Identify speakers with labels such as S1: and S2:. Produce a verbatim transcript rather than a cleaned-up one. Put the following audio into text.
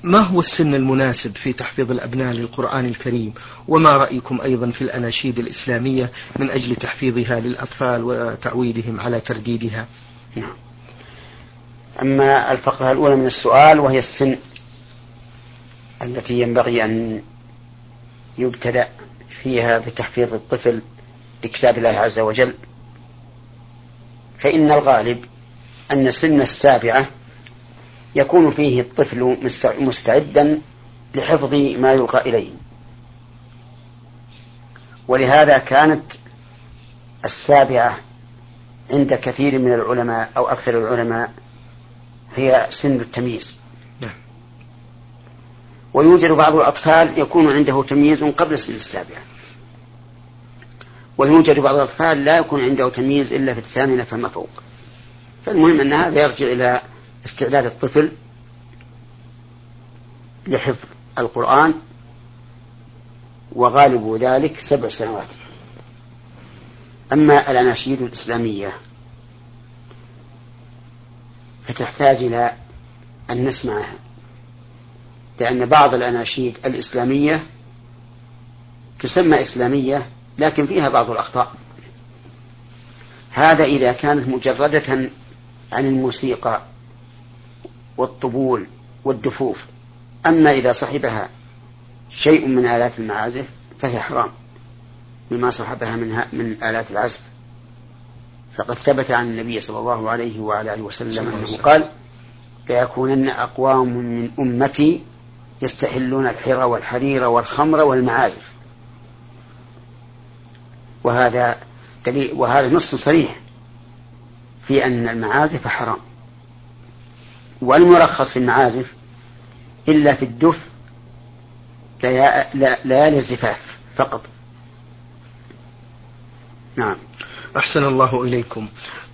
S1: ما هو السن المناسب في تحفيظ الأبناء للقرآن الكريم؟ وما رأيكم أيضا في الأناشيد الإسلامية من أجل تحفيظها للأطفال وتعويدهم على ترديدها؟
S2: نعم. أما الفقرة الأولى من السؤال وهي السن التي ينبغي أن يبتدأ فيها بتحفيظ الطفل لكتاب الله عز وجل، فإن الغالب أن سن السابعة يكون فيه الطفل مستعدا لحفظ ما يلقى إليه، ولهذا كانت السابعة عند كثير من العلماء أو أكثر العلماء هي سن التمييز. ويوجد بعض الأطفال يكون عنده تمييز قبل سن السابعة، ويوجد بعض الأطفال لا يكون عنده تمييز إلا في الثامنة فما فوق. فالمهم أن هذا يرجع إلى استعداد الطفل لحفظ القرآن، وغالب ذلك سبع سنوات. أما الأناشيد الإسلامية فتحتاج إلى أن نسمعها، لأن بعض الأناشيد الإسلامية تسمى إسلامية لكن فيها بعض الأخطاء. هذا إذا كانت مجردة عن الموسيقى والطبول والدفوف. أما إذا صحبها شيء من آلات المعازف فهي حرام بما صحبها منها من آلات العزف. فقد ثبت عن النبي صلى الله عليه وعلى آله وسلم أنه قال: ليكونن أقوام من أمتي يستحلون الحر والحرير والخمر والمعازف. وهذا دليل، وهذا نص صريح في أن المعازف حرام. والمرخص في المعازف إلا في الدف ليالي الزفاف فقط. نعم.
S1: أحسن الله إليكم.